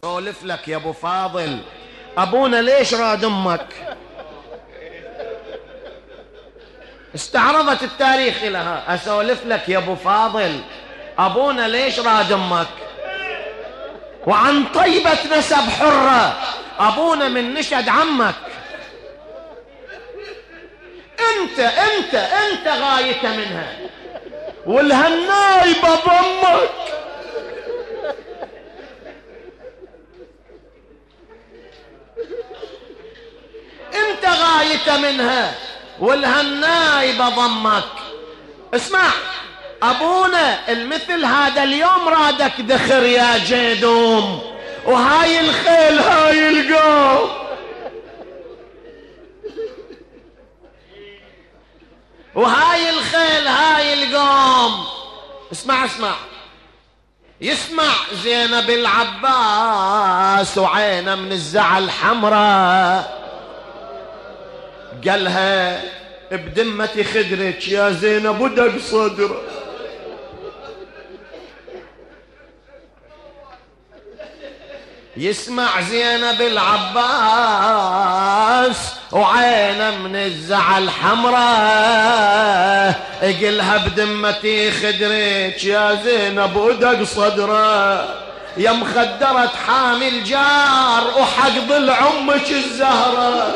سولف لك يا ابو فاضل، ابونا ليش راد امك؟ استعرضت التاريخ لها. اسولف لك يا ابو فاضل، ابونا ليش راد امك؟ وعن طيبة نسب حرة، ابونا من نشد عمك. انت غايته منها، والهنايبة ضمك. انت غايته منها والهنايبة ضمك. اسمع، ابونا المثل هذا اليوم رادك دخر يا جيدوم، وهاي الخيل هاي القوم. وهاي الخيل هاي القوم. اسمع يسمع زينب العباس وعينه من الزعل حمراء، قالها بدمتي خدرك يا زينب ودق صدرك. يسمع زينب العباس وعينه من الزعل حمراء، قلها بدمتي خدرك يا زينب ودق صدره، يا مخدرة حامي الجار وحق ضلع امك الزهره.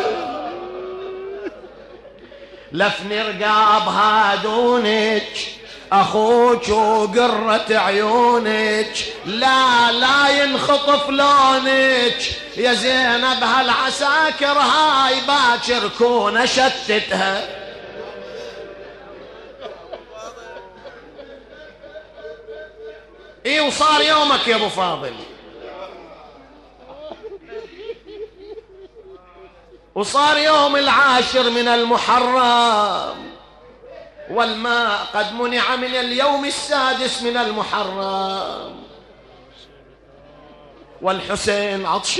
لفني رقاب هادونك اخوك وقرة عيونك، لا ينخطف لونك يا زينب. هالعساكر هاي باكر كون شتتها. ايه وصار يومك يا ابو فاضل، وصار يوم 10 من المحرم، والماء قد منع من اليوم 6 من المحرم، والحسين عطشان،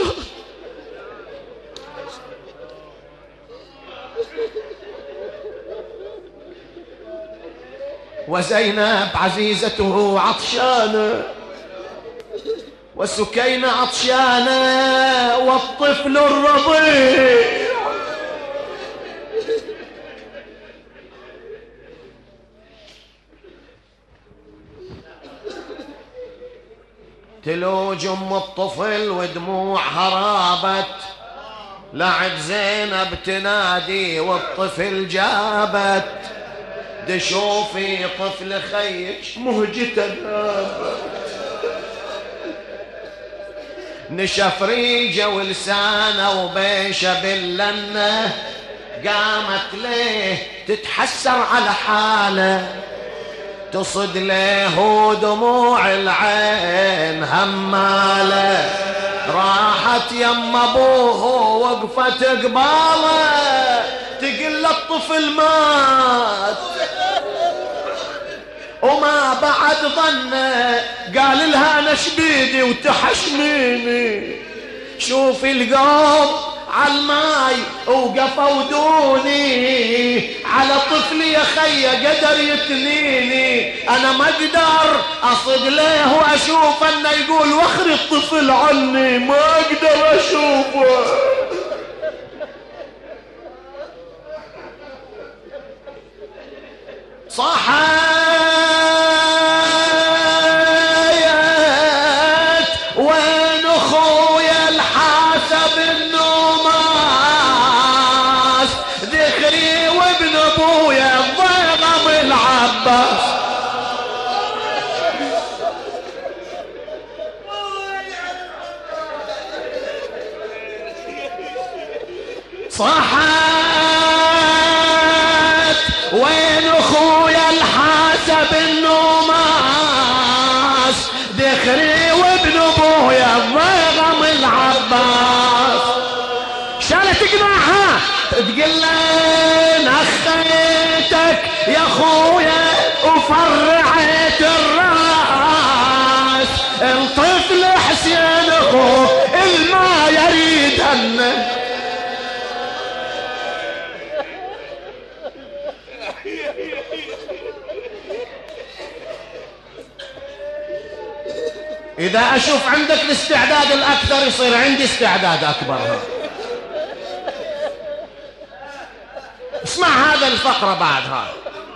وزينب عزيزته عطشانة، وسكينة عطشانة، والطفل الرضيع. تلوج ام الطفل ودموعها رابت، لعب زينب تنادي والطفل جابت، دشوفي طفل خيك مهجته نابت، نشف ريجه ولسانه وبيشه باللنه، قامت ليه تتحسر على حاله، تصد له دموع العين هماله، راحت يم ابوه وقفت قباله، تقل الطفل مات وما بعد ظنه، قال لها انا شبيدي وتحشميني، شوفي القوم عالماي وقفوا دوني، على طفلي يا خي قدر يتنيني، انا ما اقدر اصد له واشوف انه يقول واخري الطفل عني، ما اقدر اشوفه. صحيت وين اخويا الحاسب النوماس، ذكري وابن ابويا الضيغم العباس، صحيت وين اخويا الحاسب النوماس، ذكري وابن ابويا الضيغم العباس. شالت قناعها تقول لين اخيتك يا اخويا وفرعت الراس، الطفل حسين اخوه الما يريد هنه، إذا إذا أشوف عندك الاستعداد الأكثر يصير عندي استعداد أكبر. اسمع هذا الفقرة بعدها.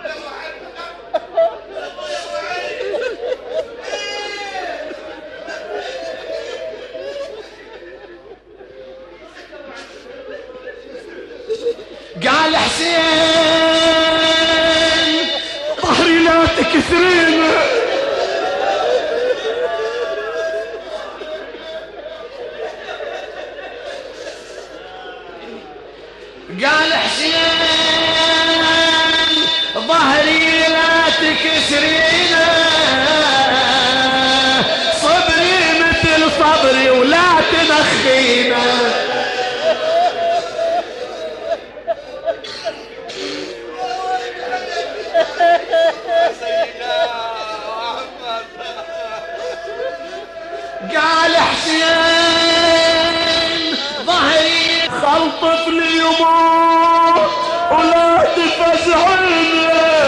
قال حسين ظهري لا تكثرين. قال حسين ظهري لا تكسرين، صبري مثل صبري ولا تنخينا. قال حسين ظهري خلطف لي يموت ولا تفزعني.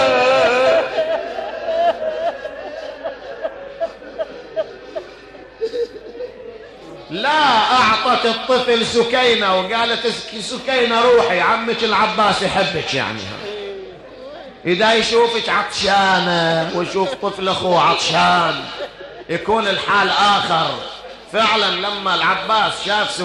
لا أعطت الطفل سكينة وقالت سكينة روحي عمك العباس يحبك. يعني إذا يشوفك عطشانة ويشوف طفل أخوه عطشان يكون الحال آخر. فعلا لما العباس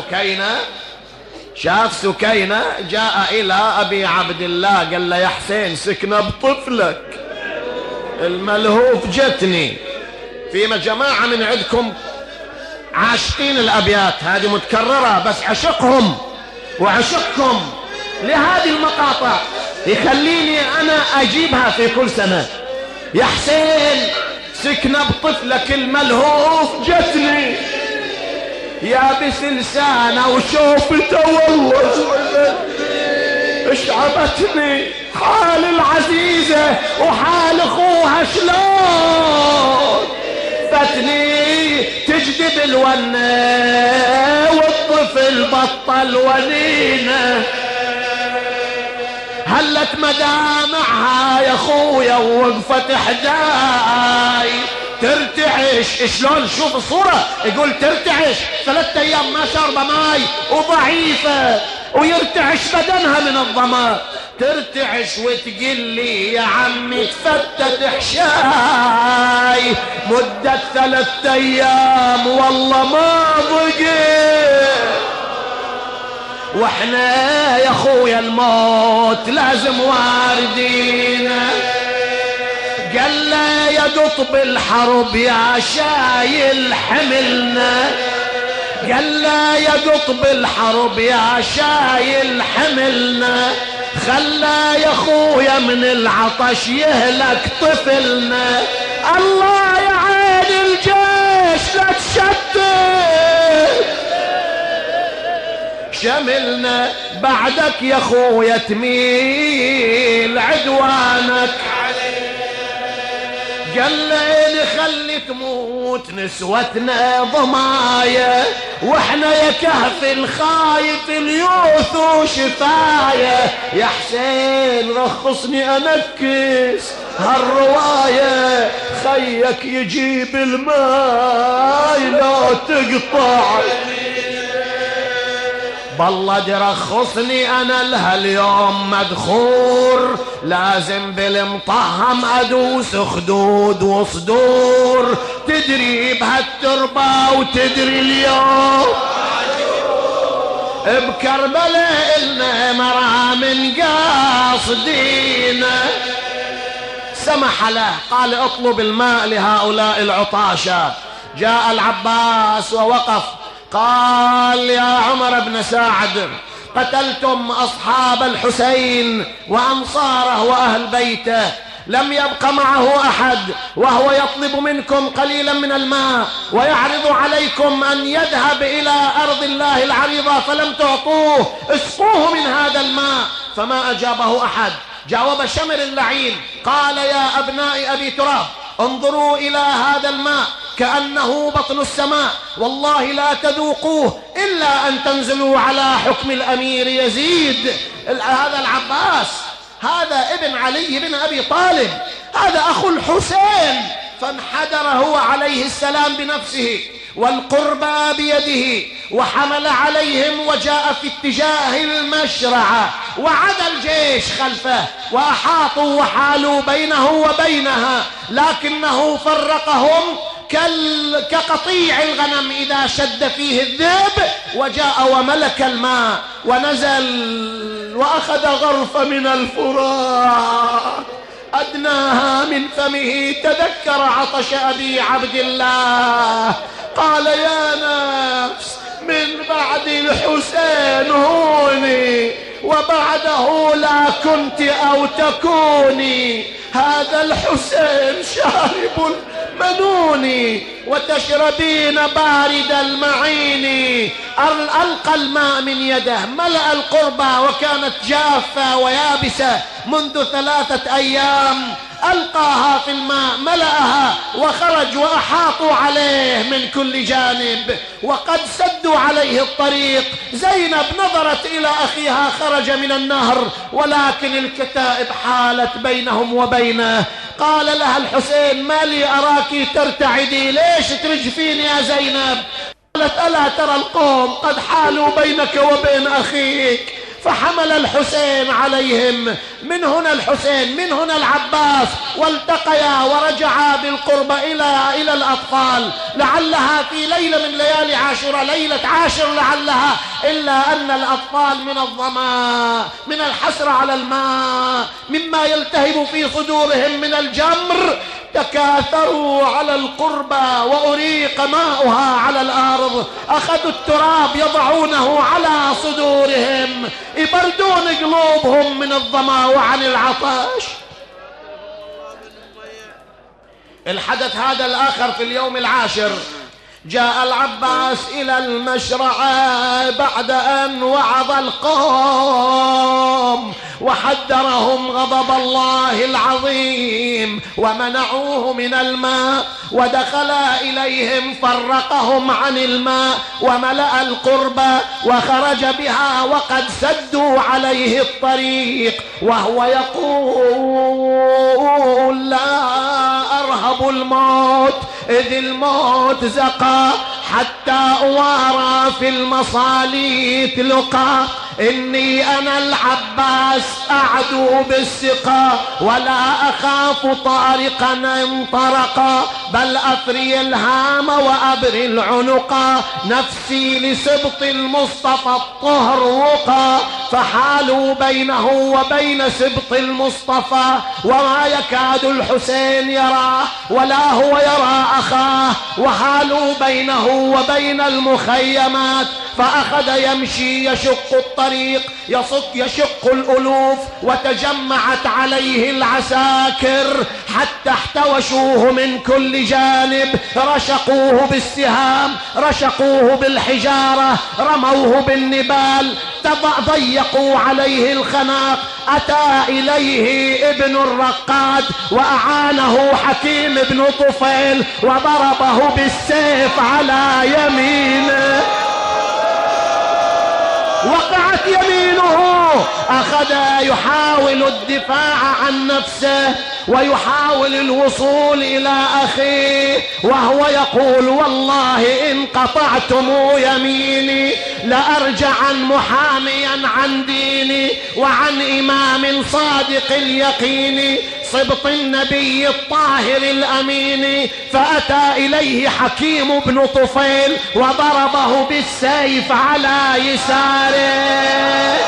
شاف سكينة جاء إلى أبي عبد الله قال له يا حسين سكنة بطفلك الملهوف جتني. فيما جماعة من عندكم عاشقين الأبيات هذه متكررة، بس عشقهم وعشقكم لهذه المقاطع يخليني أنا أجيبها في كل سنة. يا حسين سكنة بطفلك الملهوف جتني، يابس لسانه وشوفته والله اشعبتني حال العزيزة وحال اخوها شلون فتني تجذب الونة والطفل بطل ونينه. هلت مدامعها يا خويا ووقفت حداي ترتعش. شلون؟ شوف الصورة يقول ترتعش 3 أيام ما شربة ماي وضعيفة ويرتعش بدنها من الظما. ترتعش وتقول لي يا عمي تفتت حشاي مدة 3 أيام والله ما ضقيت. واحنا يا خويا الموت لازم واردينا. قال له يا قطب الحرب يا شايل حملنا، قال له يا قطب الحرب يا شايل حملنا، خلى يا خويا من العطش يهلك طفلنا. الله يا عين الجيش لا تشتت شملنا، بعدك يا خويا تميل عدوانك. قال لي خلي تموت نسوتنا ضمايا واحنا يا كهف الخايف اليوث وشفايا. يا حسين رخصني انكس هالرواية خيك يجيب الماي لا تقطع. بالله ترخصني انا لها اليوم مدخور لازم بالمطهم ادوس خدود وصدور. تدري بهالتربة وتدري اليوم بكربلاء إلنا مرا من قاصدينا. سمح له قال اطلب الماء لهؤلاء العطاشة. جاء العباس ووقف قال يا عمر بن سعد قتلتم أصحاب الحسين وأنصاره وأهل بيته، لم يبق معه أحد وهو يطلب منكم قليلا من الماء ويعرض عليكم أن يذهب إلى أرض الله العريضة فلم تعطوه، اسقوه من هذا الماء. فما أجابه أحد. جاوب شمر اللعين قال يا أبناء أبي تراب انظروا إلى هذا الماء كأنه بطن السماء، والله لا تذوقوه إلا أن تنزلوا على حكم الأمير يزيد. هذا العباس هذا ابن علي بن أبي طالب، هذا أخو الحسين، فانحدر هو عليه السلام بنفسه والقربى بيده، وحمل عليهم وجاء في اتجاه المشرعة، وعدا الجيش خلفه وأحاطوا وحالوا بينه وبينها، لكنه فرقهم كقطيع الغنم إذا شد فيه الذئب، وجاء وملك الماء ونزل وأخذ غرف من الفرات أدناها من فمه، تذكر عطش أبي عبد الله، قال يا نفس من بعد الحسين هوني، وبعده لا كنت أو تكوني، هذا الحسين شارب المنون وتشربين بارد المعين. ألقى الماء من يده، ملأ القربة وكانت جافة ويابسة منذ 3 أيام، ألقاها في الماء ملأها وخرج، وأحاطوا عليه من كل جانب وقد سدوا عليه الطريق. زينب نظرت إلى أخيها خرج من النهر، ولكن الكتائب حالت بينهم وبينه. قال لها الحسين ما لي أراك ترتعدي، ليش ترجفين يا زينب؟ قالت ألا ترى القوم قد حالوا بينك وبين أخيك؟ فحمل الحسين عليهم، من هنا الحسين من هنا العباس، والتقيا ورجعا بالقرب إلى الأطفال، لعلها في ليلة من ليالي عاشوراء، ليلة عاشر لعلها، إلا أن الأطفال من الظماء، من الحسرة على الماء، مما يلتهب في صدورهم من الجمر، تكاثروا على القربة وأريق ماؤها على الأرض، أخذوا التراب يضعونه على صدورهم يبردون قلوبهم من الظما وعن العطش. الحدث هذا الآخر في اليوم العاشر، جاء العباس إلى المشرعة بعد أن وعظ القوم وحذرهم غضب الله العظيم ومنعوه من الماء، ودخل إليهم فرقهم عن الماء وملأ القربة وخرج بها وقد سدوا عليه الطريق، وهو يقول لا أرهب الموت إذ الموت زقا حتى أوارى في المصاليت لقى، إني أنا العباس أعدو بالسقا ولا أخاف طارقا انطرقا، بل أفري الهام وأبري العنقا، نفسي لسبط المصطفى الطهر وقا، فحالوا بينه وبين سبط المصطفى وما يكاد الحسين يراه ولا هو يرى أخاه، وحالوا بينه وبين المخيمات، فأخذ يمشي يشق الطريق يشق الألوف، وتجمعت عليه العساكر حتى احتوشوه من كل جانب، رشقوه بالسهام، رشقوه بالحجارة، رموه بالنبال، ضيقوا عليه الخناق. أتى إليه ابن الرقاد وأعانه حكيم بن طفيل وضربه بالسيف على يمينه، وقعت يمينه، أخذ يحاول الدفاع عن نفسه ويحاول الوصول إلى أخيه، وهو يقول والله إن قطعتم يميني لأرجعن محاميا عن ديني وعن إمام صادق اليقين صبط النبي الطاهر الأمين. فأتى إليه حكيم بن طفيل وضربه بالسيف على يساره.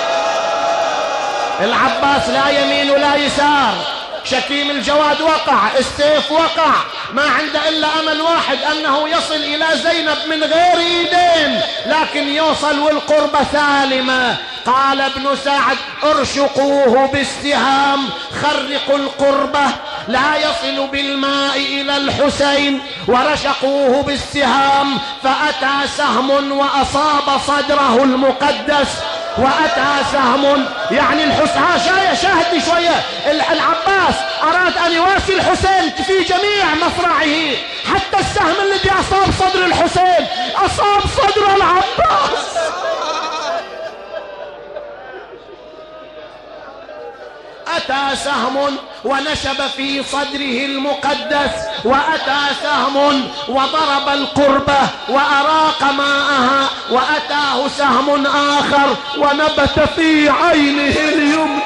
العباس لا يمين ولا يسار، شكيم الجواد وقع، السيف وقع، ما عنده إلا أمل واحد أنه يصل إلى زينب من غير يدين، لكن يوصل والقربة سالمة. قال ابن سعد ارشقوه بالسهام، خرقوا القربة لا يصل بالماء إلى الحسين، ورشقوه بالسهام، فأتى سهم وأصاب صدره المقدس، وأتى سهم يعني الحسين شاهدني شوية، العباس أراد أن يواسي الحسين في جميع مصرعه، حتى السهم الذي أصاب صدر الحسين أصاب صدر العباس. وأتى سهم ونشب في صدره المقدس، وأتى سهم وضرب القربة وأراق ماءها، وأتاه سهم آخر ونبت في عينه اليمنى.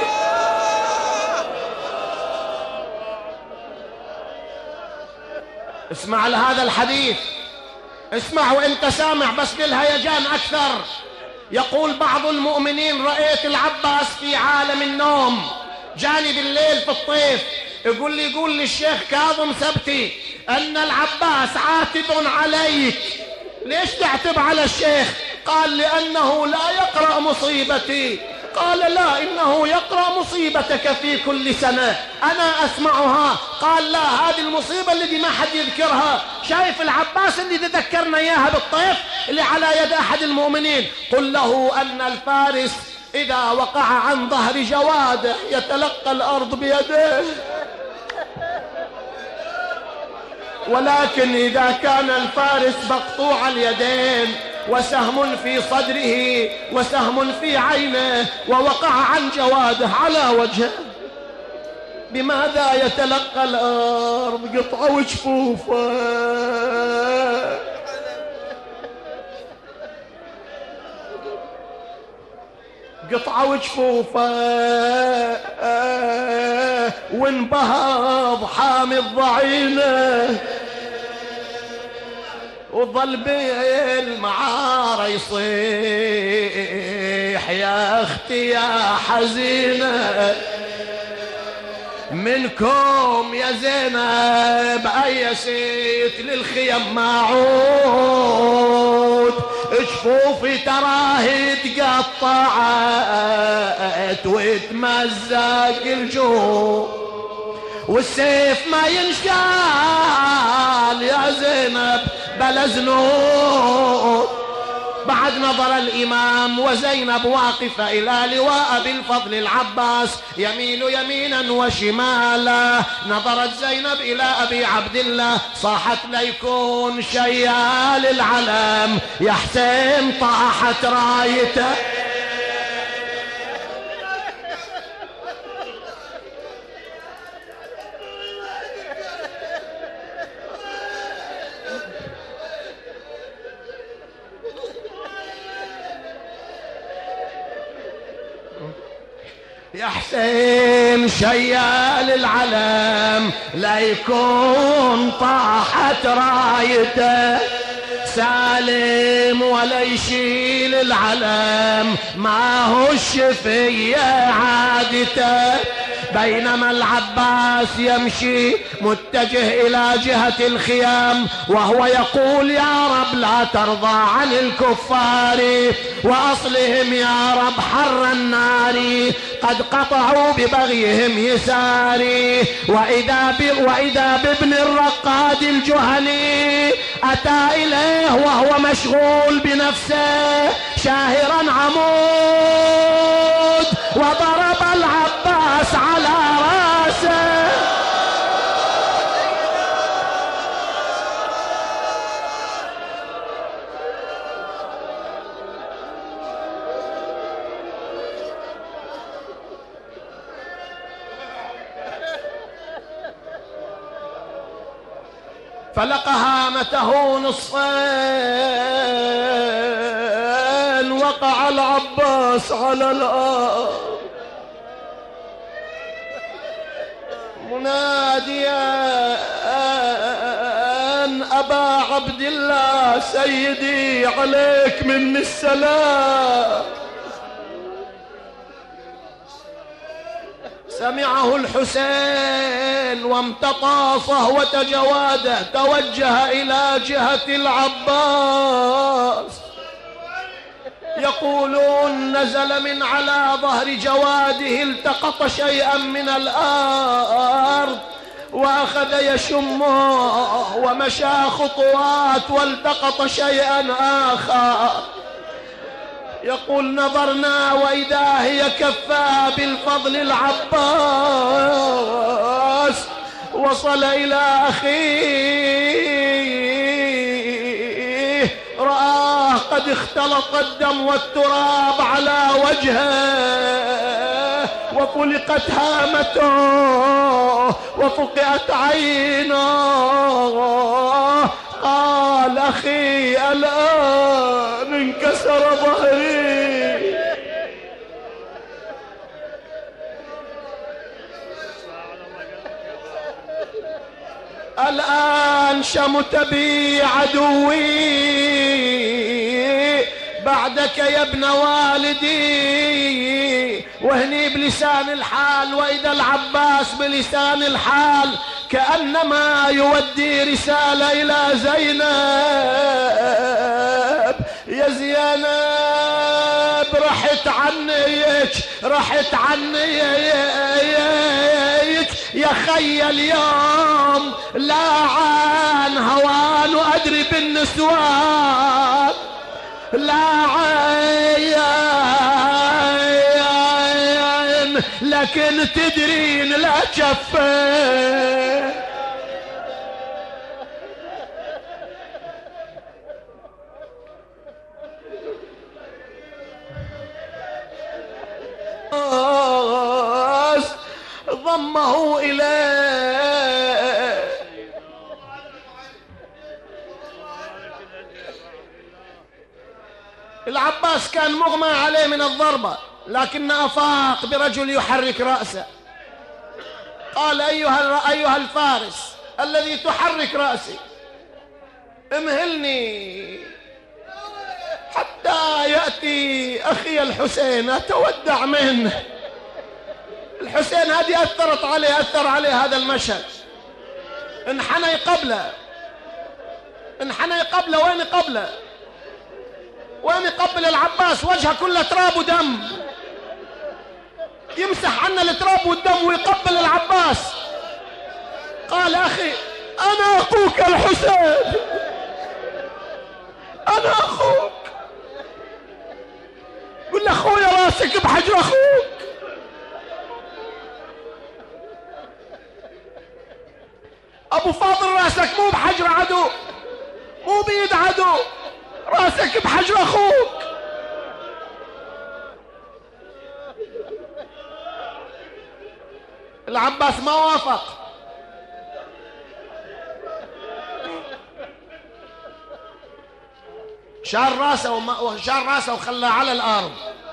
اسمع لهذا الحديث، اسمع وانت سامع بس بالهيجان أكثر. يقول بعض المؤمنين: رأيت العباس في عالم النوم، جاني بالليل في الطيف يقول لي الشيخ كاظم سبتي أن العباس عاتب عليك. ليش تعتب على الشيخ؟ قال: لأنه لا يقرأ مصيبتي. قال: لا، إنه يقرأ مصيبتك في كل سنة، أنا أسمعها. قال: لا، هذه المصيبة التي ما حد يذكرها. شايف العباس اللي تذكرنا إياها بالطيف اللي على يد أحد المؤمنين؟ قل له أن الفارس إذا وقع عن ظهر جواده يتلقى الأرض بيده، ولكن إذا كان الفارس مقطوع اليدين وسهم في صدره وسهم في عينه ووقع عن جواده على وجهه، بماذا يتلقى الأرض؟ قطعة وجفوفه. قطعة وجفوفه وانبهض حامي الضعينه، وظل بالمعارة يصيح: يا اختي يا حزينة، منكم يا زينب أيسيت للخيم معود، جفوفي تراهي تقطعت وتمزق الجوع، والسيف ما ينشال يا زينب بلا زنود. بعد نظر الإمام وزينب واقفة إلى لواء أبي الفضل العباس يميل يمينا وشمالا. نظرت زينب إلى أبي عبد الله، صاحت: ليكون شيال العلم يا حسين طاحت رايته. يا حسين شيال العلم ليكون طاحت رايته، سالم ولا يشيل العلم ما هو الشفية عادته. بينما العباس يمشي متجه إلى جهة الخيام وهو يقول: يا رب لا ترضى عن الكفار وأصلهم يا رب حر النار، قد قطعوا ببغيهم يساري. وإذا بابن الرقاد الجهني أتى إليه وهو مشغول بنفسه شاهرا عمود، وضرب العباس على راسه. فلق هامته نصفين، وقع العباس على الأرض مناديا: أبا عبد الله سيدي عليك مني السلام. سمعه الحسين وامتطى صهوة جواده، توجه إلى جهة العباس. يقولون نزل من على ظهر جواده، التقط شيئا من الأرض وأخذ يشمه ومشى خطوات والتقط شيئا آخر. يقول: نظرنا وإذا هي كفاه بالفضل العباس. وصل إلى أخيه رآه قد اختلط الدم والتراب على وجهه، وطلقت هامته وفقئت عينه. قال أخي الآن انكسر ظهري. الآن شمت بي عدوي بعدك يا ابن والدي. وهني بلسان الحال، وإذا العباس بلسان الحال كأنما يودي رسالة إلى زينب. يا زينب رحت عنيك، رحت عنيك يا خي اليوم، لا عن هوان وأدري بالنسوان، لا عين لكن تدرين لا كفين. ضمه إليه. العباس كان مغمى عليه من الضربة، لكن أفاق برجل يحرك رأسه. قال أيها الفارس الذي تحرك رأسي، امهلني حتى يأتي أخي الحسين أتودع منه. الحسين هذه أثر عليه هذا المشهد. انحنى قبله، انحنى قبله. وين قبله؟ وين قبل العباس؟ وجهه كله تراب ودم، يمسح عنا التراب والدم ويقبل العباس. قال أخي أنا أخوك الحسين، أنا أخوك. قل له أخويا راسك بحجر أخوك. أبو فاضل راسك مو بحجر عدو، مو بيد عدو، راسك بحجر أخوك. العباس ما وافق. شال راسه وخلاه على الأرض.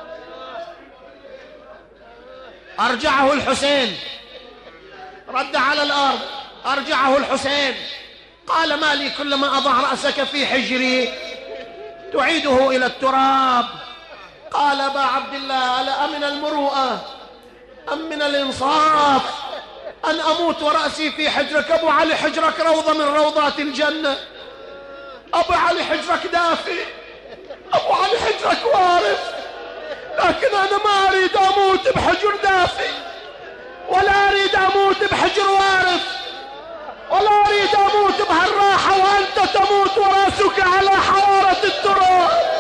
أرجعه الحسين، رد على الأرض، أرجعه الحسين. قال ما لي كلما أضع رأسك في حجري تعيده إلى التراب. قال أبا عبد الله ألا من المروءة أم من الإنصاف أن أموت ورأسي في حجرك؟ أبو علي حجرك روضة من روضات الجنة، أبو علي حجرك دافي، أبو علي حجرك وارف، لكن أنا ما أريد أموت بحجر دافي، ولا أريد أموت بحجر وارف، ولا أريد أموت بهالراحة وأنت تموت ورأسك على حوارة التراب.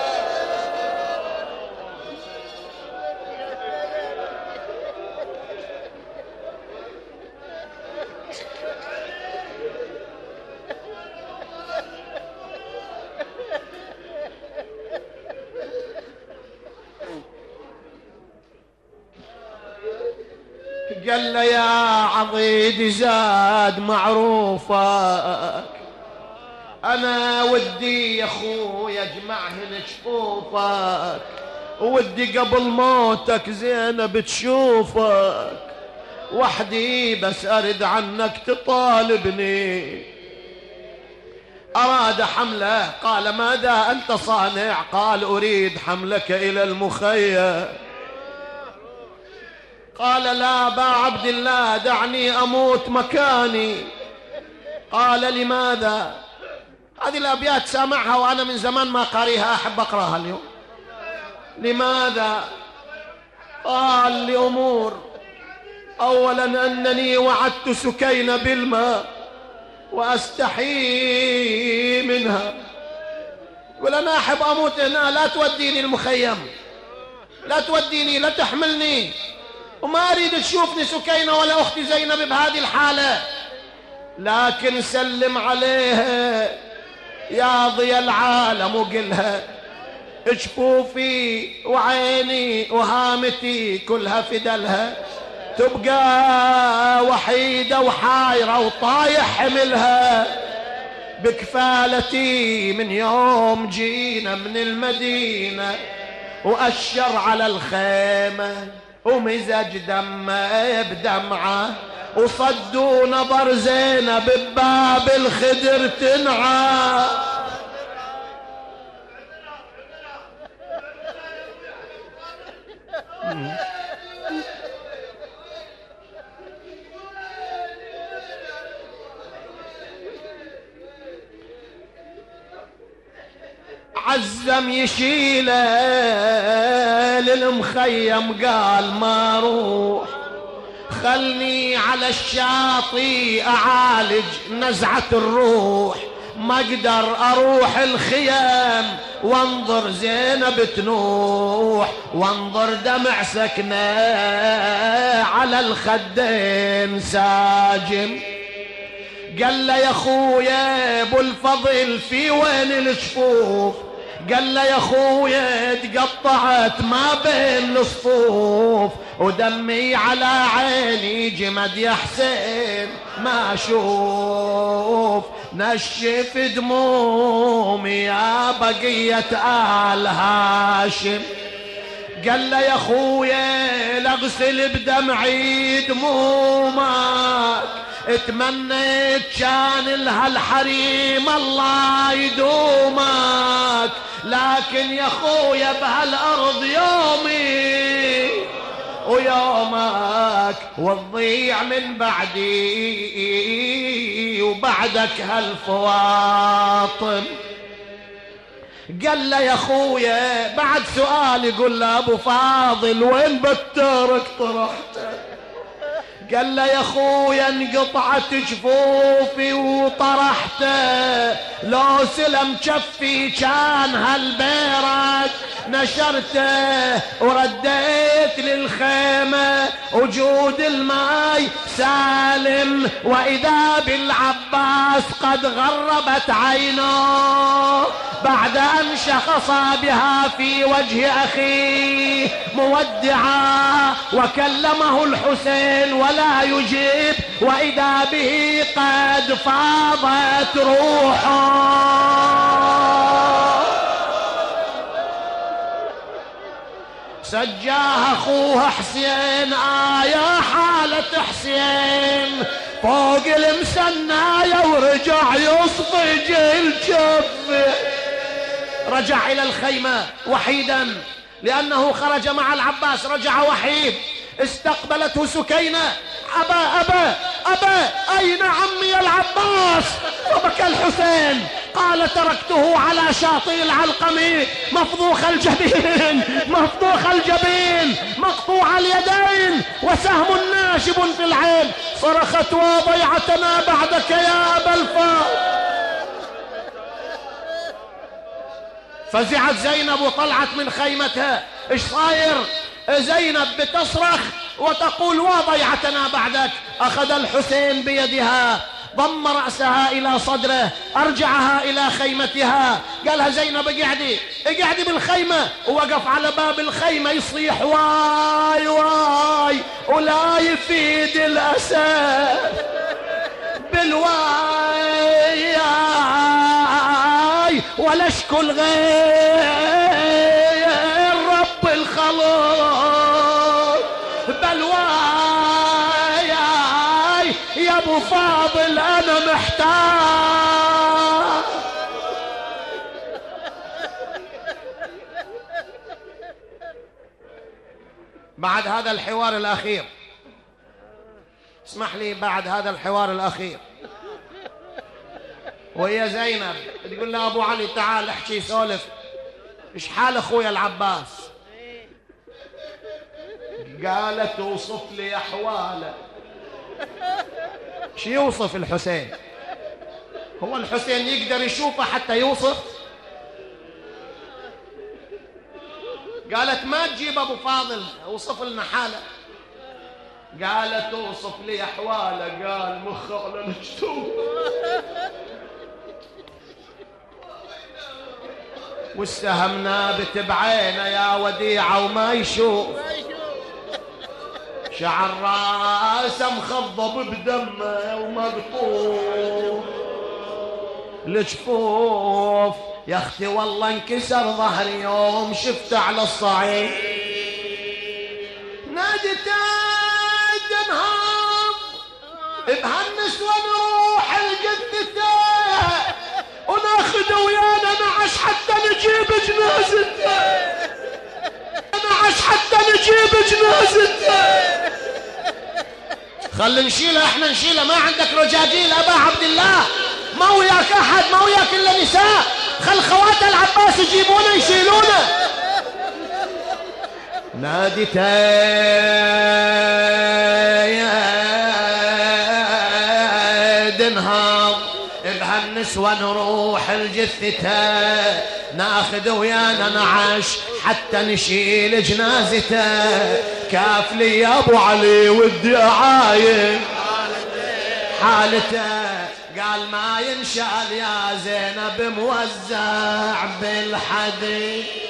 قال له يا عضيد زاد معروفك، أنا ودي يا أخوي أجمعهن جفوفك، ودي قبل موتك زينب تشوفك، وحدي بس أرد عنك تطالبني. أراد حمله. قال ماذا أنت صانع؟ قال أريد حملك إلى المخيم. قال لا أبا عبد الله دعني أموت مكاني. قال لماذا؟ هذه الأبيات سامعها وأنا من زمان ما قاريها، أحب أقرأها اليوم. لماذا؟ قال لأمور. أولا أنني وعدت سكينة بالماء وأستحي منها، يقول أنا أحب أموت هنا، لا توديني المخيم، لا توديني، لا تحملني، وما أريد تشوفني سكينة ولا أختي زينب بهذه الحالة، لكن سلم عليها يا ضي العالم وقلها جفوفي وعيني وهامتي كلها فدلها، تبقى وحيدة وحايرة وطايح حملها. بكفالتي من يوم جينا من المدينة وأشر على الخيمة ومزج دمه بدمعة، وصدوا نظر زينب بباب الخدر تنعى. عزم يشيله للمخيم قال ما روح، خلني على الشاطئ أعالج نزعة الروح، ما اقدر اروح الخيام وانظر زينب تنوح، وانظر دمع سكنة على الخدين ساجم. قال له يا خويا ابو الفضل في وين الجفوف؟ قال له يا خويا تقطعت ما بين الصفوف، ودمي على عيني جمد يا حسين ما اشوف، نشف دمومي يا بقية آل هاشم. قال له يا خويا لاغسل بدمعي دمومك، اتمنيت كان لها الحريم الله يدومك، لكن يا خويا بهالارض يومي ويومك وتضيع من بعدي وبعدك هالفواطم. قال له يا خويا بعد سؤال يقول له ابو فاضل وين بترك طرحته؟ قال له يا خويا انقطعت جفوفي وطرحته، لو سلم كفي كان هالبيرك نشرته، ورديت للخيمة وجود الماي سالم، وإذا بالعباس قد غربت عينه بعد أن شخص بها في وجه أخيه مودعا، وكلمه الحسين ولا يجيب، وإذا به قد فاضت روحه. سجاه أخوه حسين يا حالة حسين فوق المسناية ورجع يصفج الجف. رجع إلى الخيمة وحيدا لأنه خرج مع العباس، رجع وحيد. استقبلته سكينة أبا أبا أبا أين عمي العباس؟ فبكى الحسين قال تركته على شاطئ العلقمي مفضوخ الجبين مفضوخ الجبين مقطوع اليدين وسهم ناشب في العين. صرخت وضيعتنا بعدك يا أبا الفضل. فزعت زينب وطلعت من خيمتها. ايش صاير؟ زينب بتصرخ وتقول وضيعتنا بعدك. اخذ الحسين بيدها ضم رأسها الى صدره ارجعها الى خيمتها. قالها زينب اقعدي بالخيمة. ووقف على باب الخيمة يصيح واي واي ولا يفيد الاسى بالواي ولا اشكل غير رب الخلق بلواي يا ابو فاضل انا محتاج. بعد هذا الحوار الاخير اسمح لي بعد هذا الحوار الاخير وهي زينب تقول لها ابو علي تعال احكي سولف ايش حال اخويا العباس؟ قالت اوصف لي احواله. شو يوصف الحسين؟ هو الحسين يقدر يشوفه حتى يوصف؟ قالت ما تجيب ابو فاضل اوصف لنا حاله. قالت اوصف لي احواله. قال مخه على الجتوب والسهم نابت بعينه يا وديعة وما يشوف، شعر راسه مخضب بدمه ومقطوع الجفوف. يا اختي والله انكسر ظهري يوم شفته على الصعيد، ناديت انهض بهالنسوة نروح الجثته وناخذ ويانا نعش حتى نجيب جنازته، نعش حتى نجيب جنازته. خلي نشيله، احنا نشيله، ما عندك رجاجيل ابا عبد الله، ما وياك احد، ما وياك الا نساء، خل خوات العباس يجيبونه يشيلونه. ناديته انهض بهالنسوة نروح الجثته ناخذ ويانا نعش حتى نشيل جنازته. كاف لي يا ابو علي ودي اعاين حالته، قال ما ينشال يا زينب موزع بالحديد.